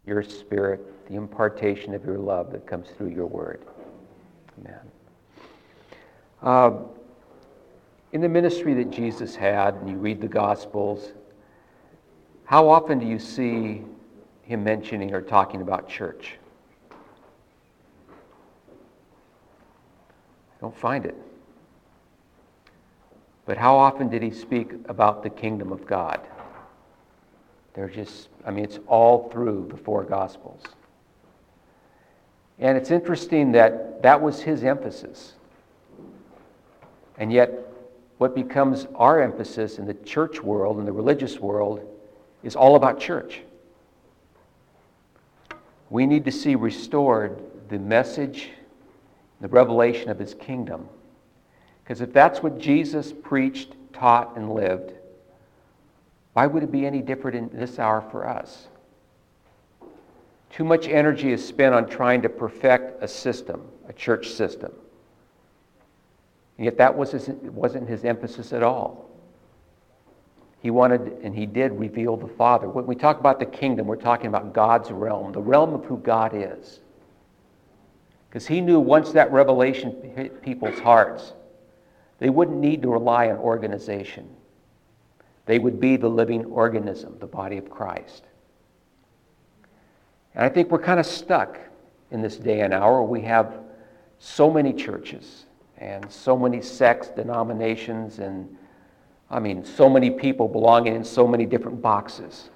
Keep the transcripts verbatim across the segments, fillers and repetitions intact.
your Spirit, the impartation of your love that comes through your word. Amen. Uh, in the ministry that Jesus had, and you read the Gospels, how often do you see him mentioning or talking about church? I don't find it. But how often did he speak about the kingdom of God? They're just, I mean, it's all through the four Gospels. And it's interesting that that was his emphasis. And yet, what becomes our emphasis in the church world, in the religious world, is all about church. We need to see restored the message, the revelation of his kingdom. Because if that's what Jesus preached, taught, and lived, why would it be any different in this hour for us? Too much energy is spent on trying to perfect a system, a church system. And yet that was his, wasn't his emphasis at all. He wanted, and he did, reveal the Father. When we talk about the kingdom, we're talking about God's realm, the realm of who God is. Because he knew once that revelation hit people's hearts, they wouldn't need to rely on organization. They would be the living organism, the body of Christ. And I think we're kind of stuck in this day and hour. We have so many churches and so many sects, denominations, and I mean, so many people belonging in so many different boxes.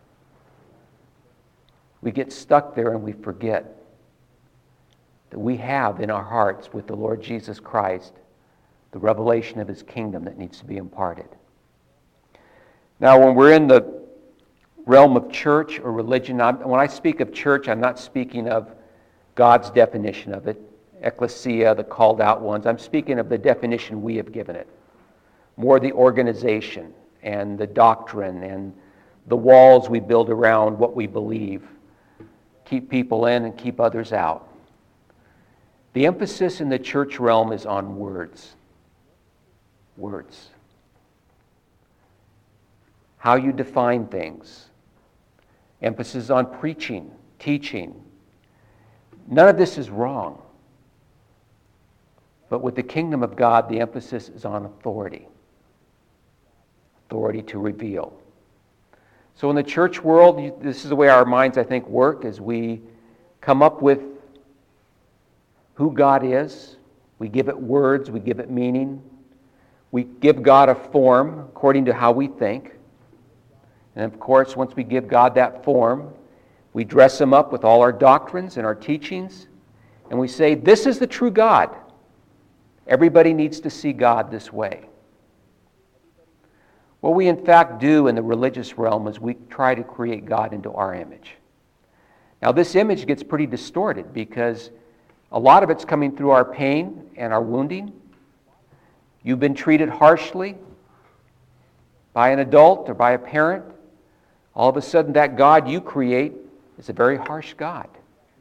We get stuck there and we forget that we have in our hearts with the Lord Jesus Christ the revelation of his kingdom that needs to be imparted. Now, when we're in the realm of church or religion, I'm, when I speak of church, I'm not speaking of God's definition of it, ecclesia, the called out ones. I'm speaking of the definition we have given it. More the organization and the doctrine and the walls we build around what we believe. Keep people in and keep others out. The emphasis in the church realm is on words. Words. How you define things. Emphasis on preaching, teaching. None of this is wrong. But with the kingdom of God, the emphasis is on authority. Authority to reveal. So in the church world, this is the way our minds, I think, work, as we come up with who God is. We give it words, we give it meaning. We give God a form according to how we think. And of course, once we give God that form, we dress him up with all our doctrines and our teachings, and we say, this is the true God. Everybody needs to see God this way. What we in fact do in the religious realm is we try to create God into our image. Now this image gets pretty distorted because a lot of it's coming through our pain and our wounding. You've been treated harshly by an adult or by a parent. All of a sudden that God you create is a very harsh God.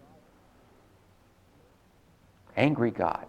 Angry God.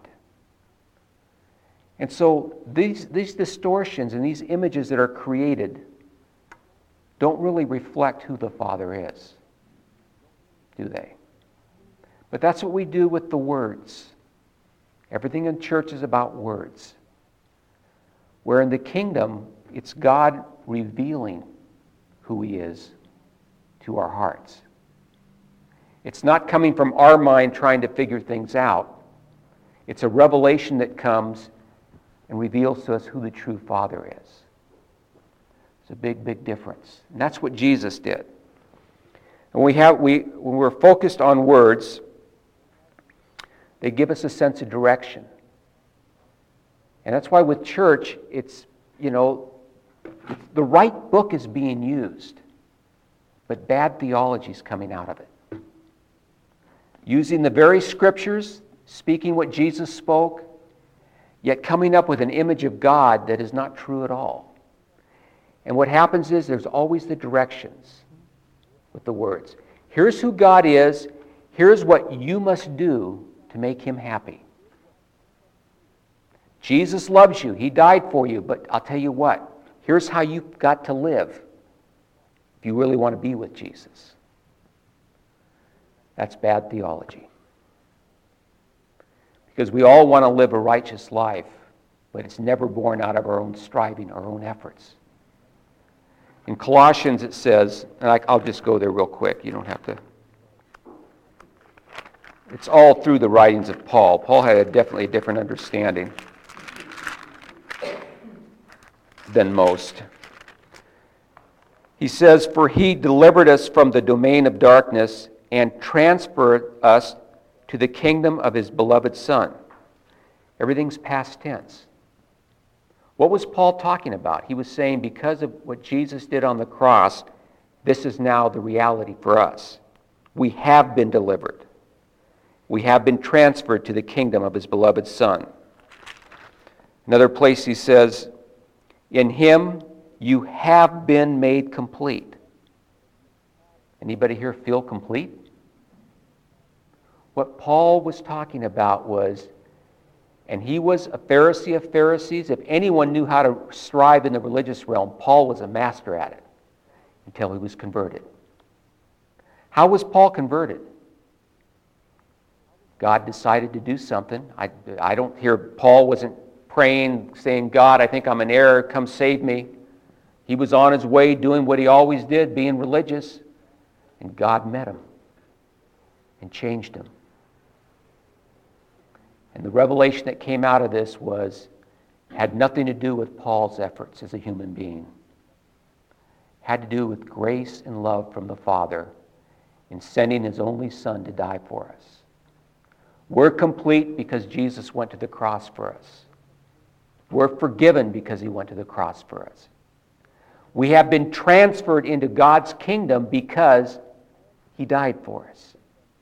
And so these, these distortions and these images that are created don't really reflect who the Father is, do they? But that's what we do with the words. Everything in church is about words. Where in the kingdom, it's God revealing who he is to our hearts. It's not coming from our mind trying to figure things out. It's a revelation that comes and reveals to us who the true Father is. It's a big, big difference. And that's what Jesus did. And we have, we, when we're focused on words, they give us a sense of direction. And that's why with church, it's, you know, the right book is being used, but bad theology is coming out of it. Using the very scriptures, speaking what Jesus spoke, yet coming up with an image of God that is not true at all. And what happens is there's always the directions with the words. Here's who God is. Here's what you must do to make him happy. Jesus loves you. He died for you. But I'll tell you what. Here's how you've got to live if you really want to be with Jesus. That's bad theology. Because we all want to live a righteous life, but it's never born out of our own striving, our own efforts. In Colossians it says, and I, I'll just go there real quick, you don't have to. It's all through the writings of Paul. Paul had a definitely a different understanding than most. He says, "For he delivered us from the domain of darkness and transferred us to the kingdom of his beloved Son." Everything's past tense. What was Paul talking about? He was saying because of what Jesus did on the cross, this is now the reality for us. We have been delivered. We have been transferred to the kingdom of his beloved Son. Another place he says, "In him you have been made complete." Anybody here feel complete? What Paul was talking about was, and he was a Pharisee of Pharisees. If anyone knew how to strive in the religious realm, Paul was a master at it until he was converted. How was Paul converted? God decided to do something. I, I don't hear Paul wasn't praying, saying, "God, I think I'm in error, come save me." He was on his way doing what he always did, being religious. And God met him and changed him. And the revelation that came out of this was, had nothing to do with Paul's efforts as a human being. Had to do with grace and love from the Father in sending his only Son to die for us. We're complete because Jesus went to the cross for us. We're forgiven because he went to the cross for us. We have been transferred into God's kingdom because he died for us.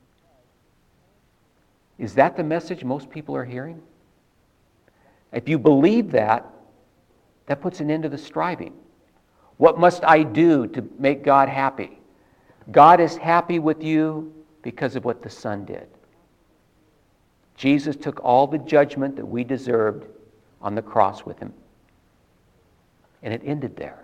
Is that the message most people are hearing? If you believe that, that puts an end to the striving. What must I do to make God happy? God is happy with you because of what the Son did. Jesus took all the judgment that we deserved on the cross with him. And it ended there.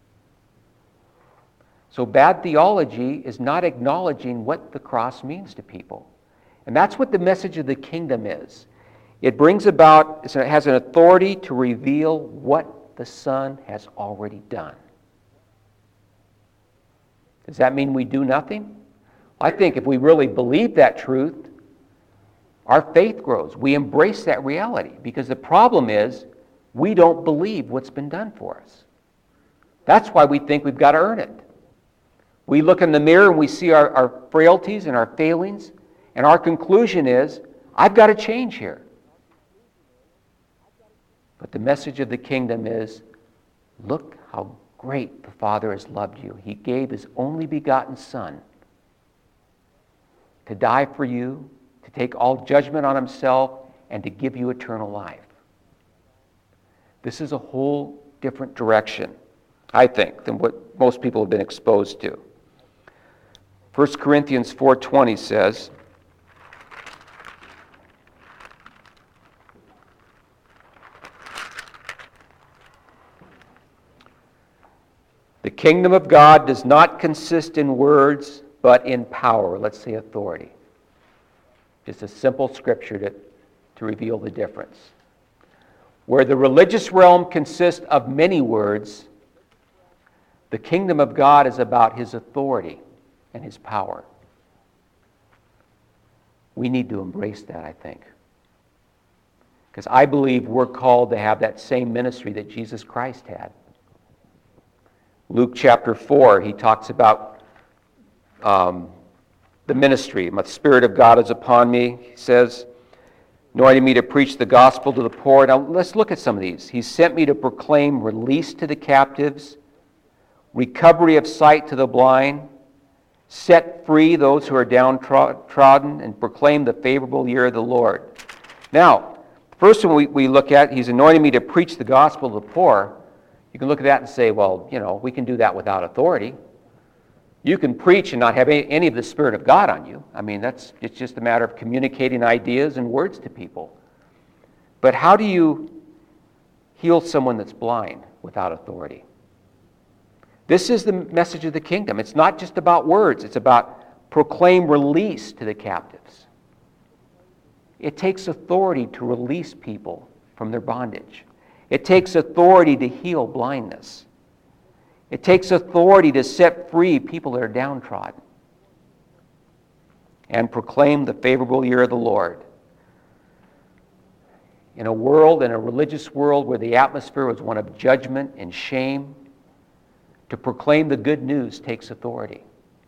So bad theology is not acknowledging what the cross means to people. And that's what the message of the kingdom is. It brings about, it has an authority to reveal what the Son has already done. Does that mean we do nothing? I think if we really believe that truth, our faith grows. We embrace that reality, because the problem is we don't believe what's been done for us. That's why we think we've got to earn it. We look in the mirror and we see our, our frailties and our failings, and our conclusion is, I've got to change here. But the message of the kingdom is, look how great the Father has loved you. He gave his only begotten Son to die for you, to take all judgment on himself, and to give you eternal life. This is a whole different direction, I think, than what most people have been exposed to. First Corinthians four twenty says, "The kingdom of God does not consist in words, but in power." Let's say authority. Just a simple scripture to, to reveal the difference. Where the religious realm consists of many words, the kingdom of God is about his authority and his power. We need to embrace that, I think. Because I believe we're called to have that same ministry that Jesus Christ had. Luke chapter four, he talks about um, the ministry. "The Spirit of God is upon me," he says, "anointing me to preach the gospel to the poor." Now let's look at some of these. "He sent me to proclaim release to the captives, recovery of sight to the blind, set free those who are downtrodden, and proclaim the favorable year of the Lord." Now, the first one we, we look at, he's anointing me to preach the gospel to the poor. You can look at that and say, well, you know, we can do that without authority. You can preach and not have any, any of the Spirit of God on you. I mean, that's it's just a matter of communicating ideas and words to people. But how do you heal someone that's blind without authority? This is the message of the kingdom. It's not just about words. It's about proclaim release to the captives. It takes authority to release people from their bondage. It takes authority to heal blindness. It takes authority to set free people that are downtrodden. And proclaim the favorable year of the Lord. In a world, in a religious world where the atmosphere was one of judgment and shame, to proclaim the good news takes authority.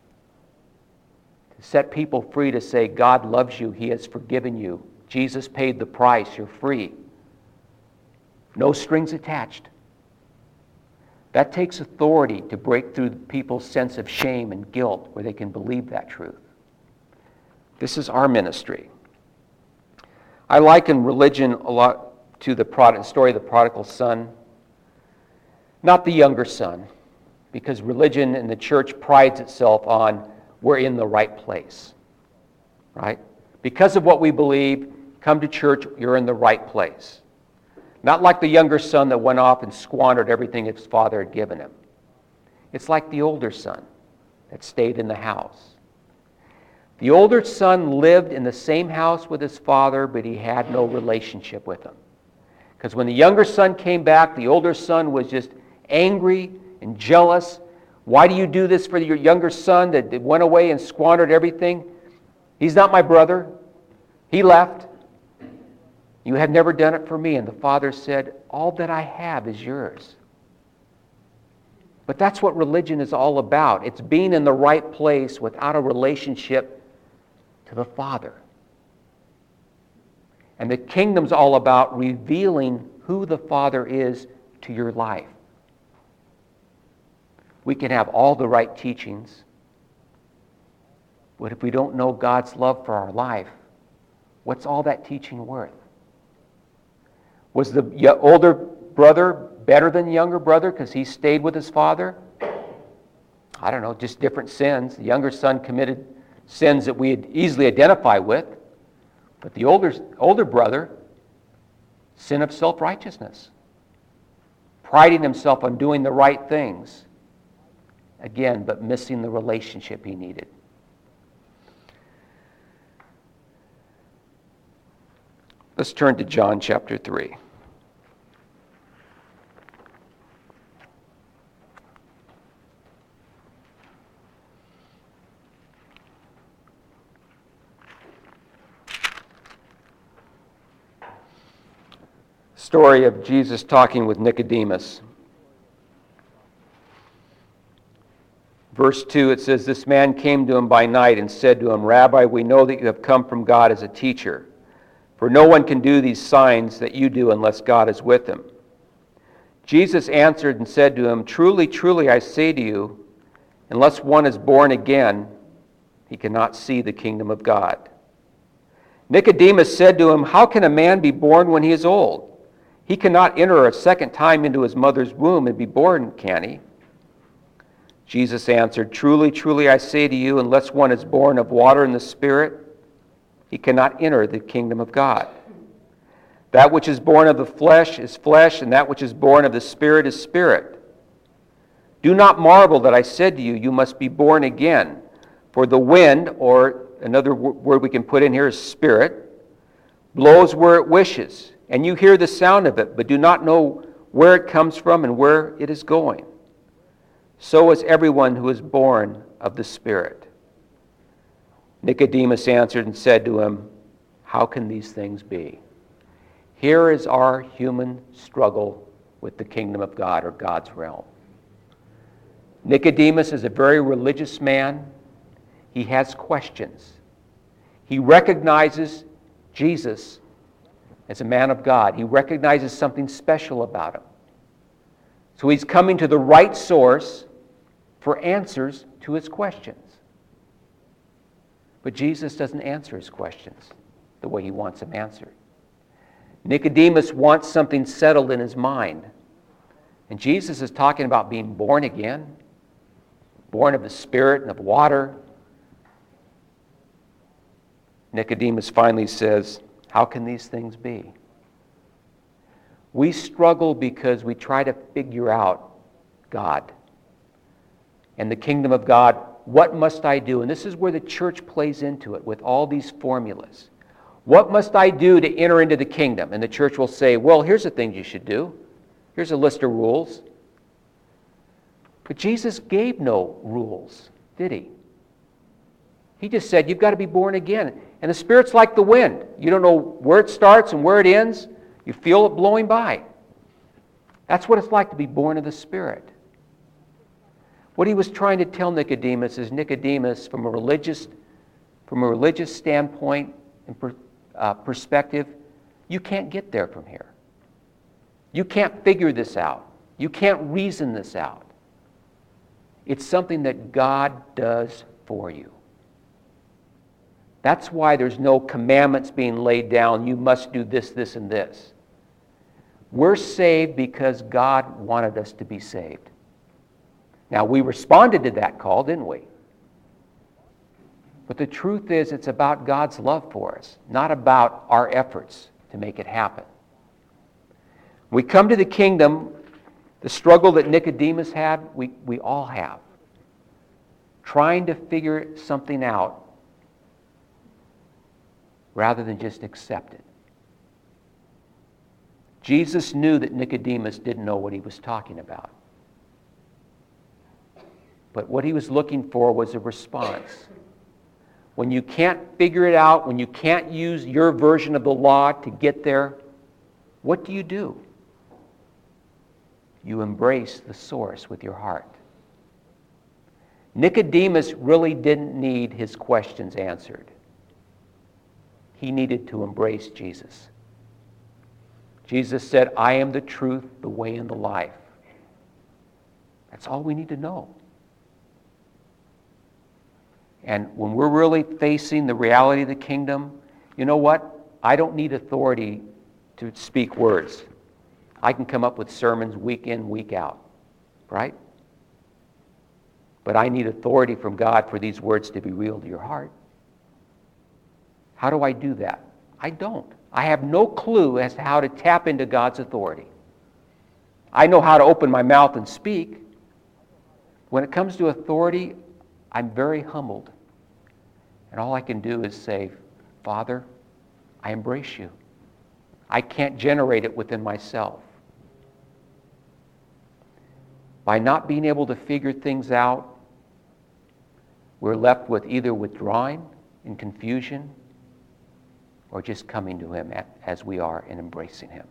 To set people free to say, God loves you, He has forgiven you. Jesus paid the price, you're free. No strings attached. That takes authority to break through people's sense of shame and guilt where they can believe that truth. This is our ministry. I liken religion a lot to the prod- story of the prodigal son, not the younger son, because religion in the church prides itself on we're in the right place, right? Because of what we believe, come to church, you're in the right place. Not like the younger son that went off and squandered everything his father had given him. It's like the older son that stayed in the house. The older son lived in the same house with his father, but he had no relationship with him. Because when the younger son came back, the older son was just angry and jealous. Why do you do this for your younger son that went away and squandered everything? He's not my brother. He left. You have never done it for me. And the father said, all that I have is yours. But that's what religion is all about. It's being in the right place without a relationship to the Father. And the kingdom's all about revealing who the Father is to your life. We can have all the right teachings, but if we don't know God's love for our life, what's all that teaching worth? Was the older brother better than the younger brother because he stayed with his father? I don't know, just different sins. The younger son committed sins that we easily identify with, but the older, older brother, sin of self-righteousness, priding himself on doing the right things, again, but missing the relationship he needed. Let's turn to John chapter three. Story of Jesus talking with Nicodemus. Verse two, it says, this man came to him by night and said to him, Rabbi, we know that you have come from God as a teacher. For no one can do these signs that you do unless God is with him. Jesus answered and said to him, Truly, truly, I say to you, unless one is born again, he cannot see the kingdom of God. Nicodemus said to him, How can a man be born when he is old? He cannot enter a second time into his mother's womb and be born, can he? Jesus answered, Truly, truly, I say to you, unless one is born of water and the Spirit, he cannot enter the kingdom of God. That which is born of the flesh is flesh, and that which is born of the Spirit is spirit. Do not marvel that I said to you, you must be born again. For the wind, or another word we can put in here is spirit, blows where it wishes, and you hear the sound of it, but do not know where it comes from and where it is going. So is everyone who is born of the Spirit. Nicodemus answered and said to him, How can these things be? Here is our human struggle with the kingdom of God, or God's realm. Nicodemus is a very religious man. He has questions. He recognizes Jesus as a man of God. He recognizes something special about him. So he's coming to the right source for answers to his questions. But Jesus doesn't answer his questions the way he wants them answered. Nicodemus wants something settled in his mind. And Jesus is talking about being born again, born of the Spirit and of water. Nicodemus finally says, How can these things be? We struggle because we try to figure out God and the kingdom of God what must I do? And this is where the church plays into it with all these formulas. What must I do to enter into the kingdom? And the church will say, well, here's the things you should do. Here's a list of rules. But Jesus gave no rules, did he? He just said, you've got to be born again. And the Spirit's like the wind. You don't know where it starts and where it ends. You feel it blowing by. That's what it's like to be born of the Spirit. What he was trying to tell Nicodemus is, Nicodemus, from a religious, from a religious standpoint and per, uh, perspective, you can't get there from here. You can't figure this out. You can't reason this out. It's something that God does for you. That's why there's no commandments being laid down. You must do this, this, and this. We're saved because God wanted us to be saved. Now, we responded to that call, didn't we? But the truth is, it's about God's love for us, not about our efforts to make it happen. We come to the kingdom, the struggle that Nicodemus had, we, we all have. Trying to figure something out rather than just accept it. Jesus knew that Nicodemus didn't know what he was talking about. But what he was looking for was a response. When you can't figure it out, when you can't use your version of the law to get there, what do you do? You embrace the source with your heart. Nicodemus really didn't need his questions answered. He needed to embrace Jesus. Jesus said, I am the truth, the way, and the life. That's all we need to know. And when we're really facing the reality of the kingdom, you know what? I don't need authority to speak words. I can come up with sermons week in, week out, right? But I need authority from God for these words to be real to your heart. How do I do that? I don't. I have no clue as to how to tap into God's authority. I know how to open my mouth and speak. When it comes to authority, I'm very humbled. And all I can do is say, Father, I embrace you. I can't generate it within myself. By not being able to figure things out, we're left with either withdrawing in confusion or just coming to him as we are and embracing him,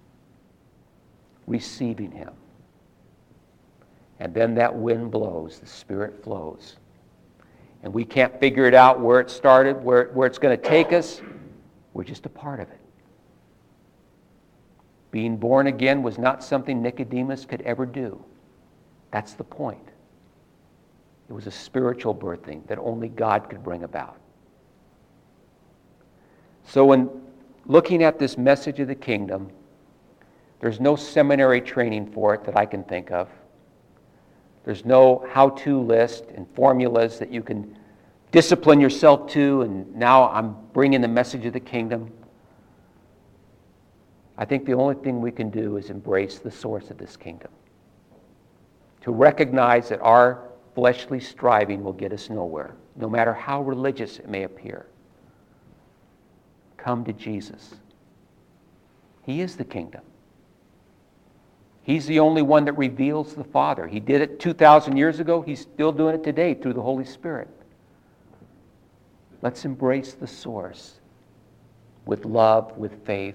receiving him. And then that wind blows, the Spirit flows. And we can't figure it out where it started, where, where it's going to take us. We're just a part of it. Being born again was not something Nicodemus could ever do. That's the point. It was a spiritual birthing that only God could bring about. So when looking at this message of the kingdom, there's no seminary training for it that I can think of. There's no how-to list and formulas that you can discipline yourself to, and now I'm bringing the message of the kingdom. I think the only thing we can do is embrace the source of this kingdom. To recognize that our fleshly striving will get us nowhere, no matter how religious it may appear. Come to Jesus. He is the kingdom. He's the only one that reveals the Father. He did it two thousand years ago. He's still doing it today through the Holy Spirit. Let's embrace the source with love, with faith.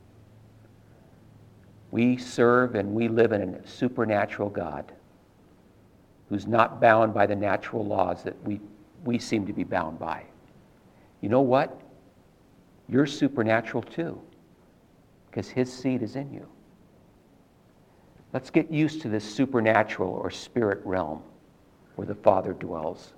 We serve and we live in a supernatural God who's not bound by the natural laws that we, we seem to be bound by. You know what? You're supernatural too, because his seed is in you. Let's get used to this supernatural or spirit realm where the Father dwells.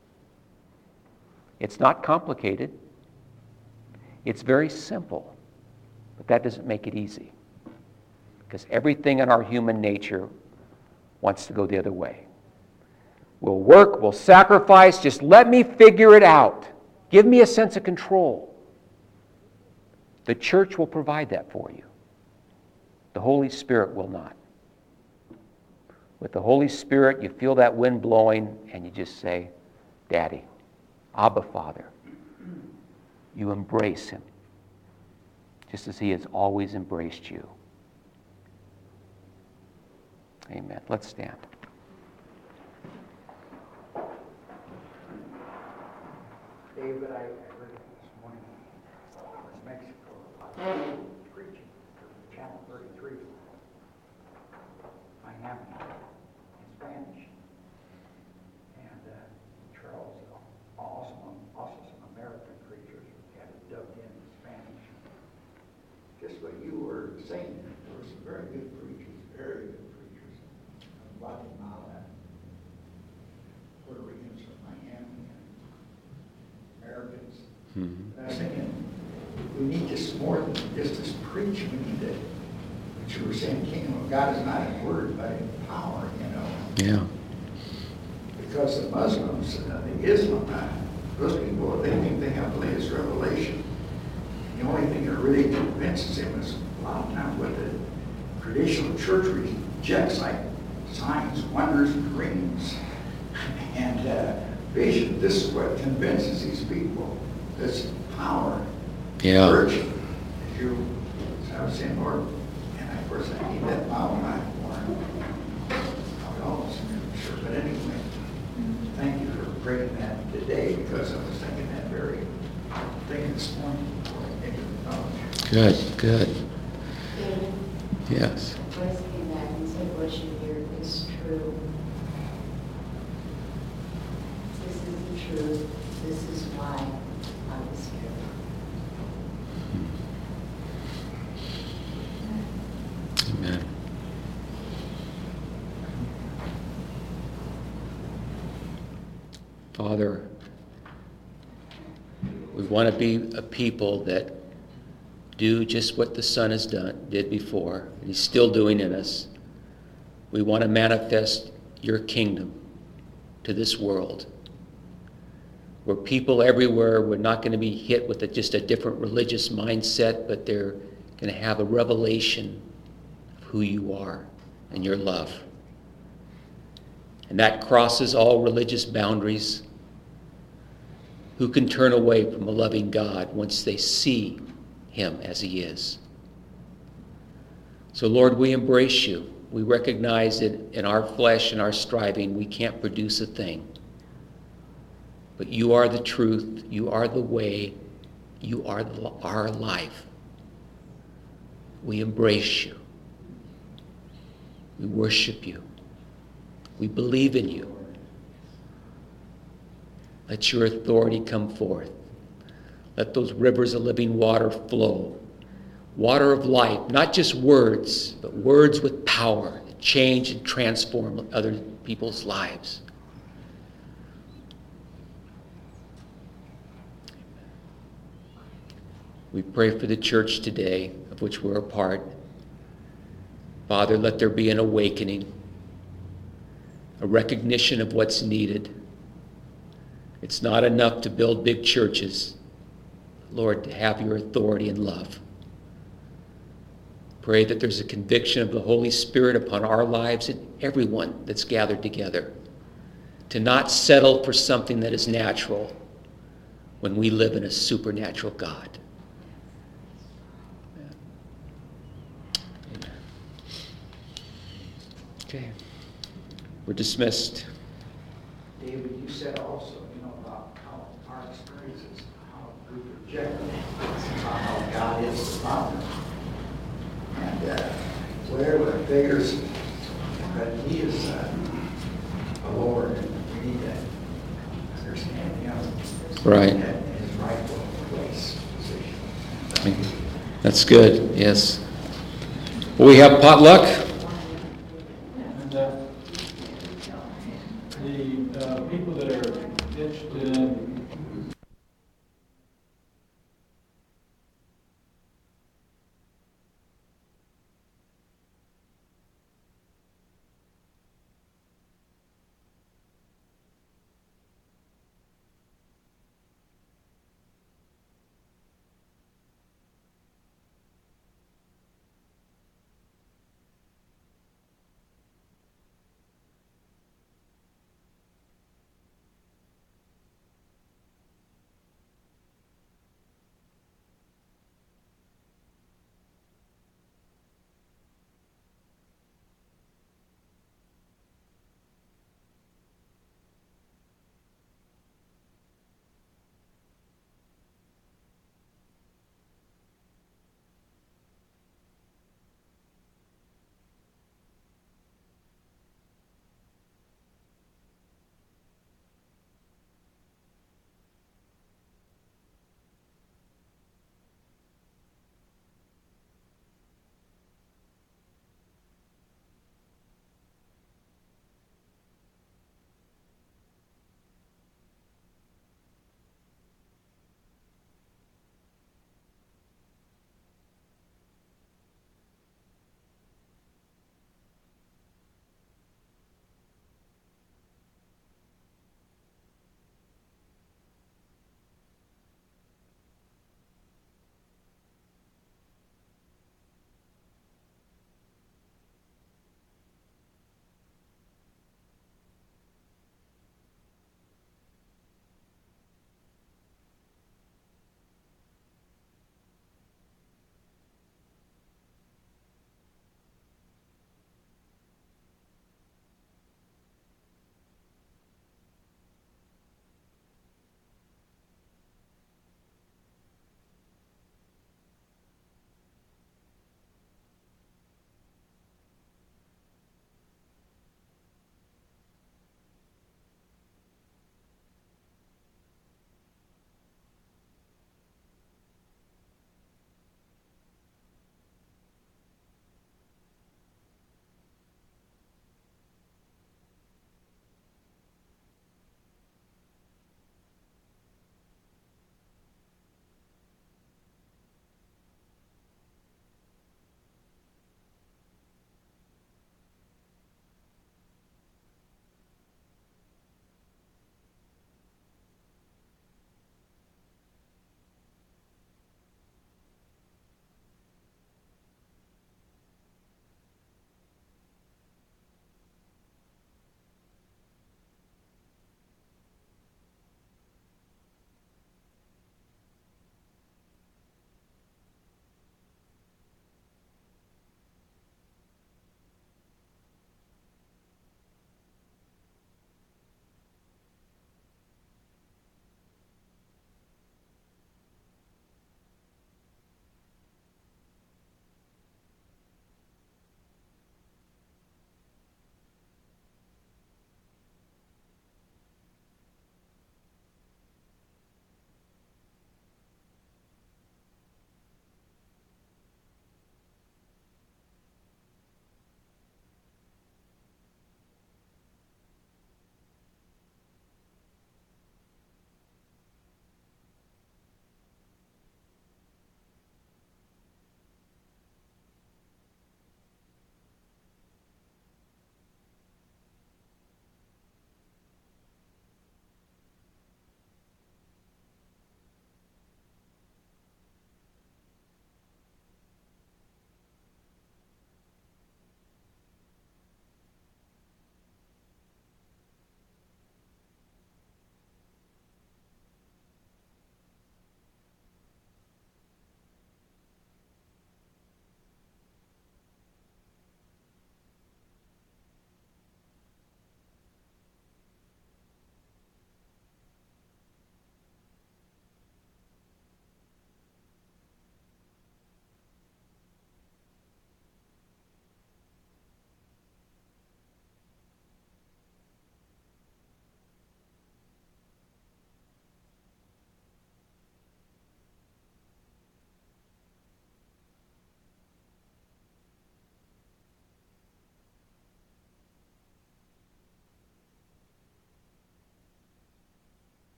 It's not complicated. It's very simple, but that doesn't make it easy, because everything in our human nature wants to go the other way. We'll work, we'll sacrifice, just let me figure it out. Give me a sense of control. The church will provide that for you. The Holy Spirit will not. With the Holy Spirit, you feel that wind blowing, and you just say, Daddy, Abba Father. You embrace him, just as he has always embraced you. Amen. Let's stand. David, I heard this morning, it was Mexico, about preaching for Channel thirty-three. I am in Spanish. And uh, Charles, uh, also, also some American preachers had it dubbed in Spanish. Just what you were saying, there were some very good preachers, very good preachers. Guatemala, Puerto Ricans from Miami, Americans. Mm-hmm. I was thinking, we need just more than just this preaching. We need to, what you were saying, kingdom of God is not in word, but in power, you know. Yeah. Because the Muslims, uh, the Islam, uh, those people, they think they have the latest revelation. The only thing that really convinces them is a lot of times what the traditional church rejects, like signs, wonders, dreams, and uh, vision. This is what convinces these people. This power, yeah. virtue. As you, as I was saying, Lord, and of course I need that power not more. I would almost be sure, but anyway, thank you for bringing that today, because I was thinking that very thing this morning before I came to the college. Good, good. David, yes. Wes came back and said what you hear is true. This is the truth. This is why I was here. Amen. Father, we want to be a people that do just what the Son has done, did before, and he's still doing in us. We want to manifest your kingdom to this world, where people everywhere were not going to be hit with a, just a different religious mindset, but they're going to have a revelation of who you are and your love. And that crosses all religious boundaries. Who can turn away from a loving God once they see him as he is? So Lord, we embrace you. We recognize that in our flesh and our striving, we can't produce a thing. But you are the truth. You are the way. You are the, our life. We embrace you. We worship you. We believe in you. Let your authority come forth. Let those rivers of living water flow. Water of life, not just words, but words with power to change and transform other people's lives. We pray for the church today, of which we're a part. Father, let there be an awakening, a recognition of what's needed. It's not enough to build big churches. Lord, to have your authority and love. Pray that there's a conviction of the Holy Spirit upon our lives and everyone that's gathered together, to not settle for something that is natural when we live in a supernatural God. Amen. Amen. Okay. We're dismissed. David, you said also, you know, about how our experiences, how we project, about how God is the Father. And uh, whatever the figures, but he is uh, the Lord. We need to understand him. Right. In his rightful place, position. That's good, yes. Well, we have potluck.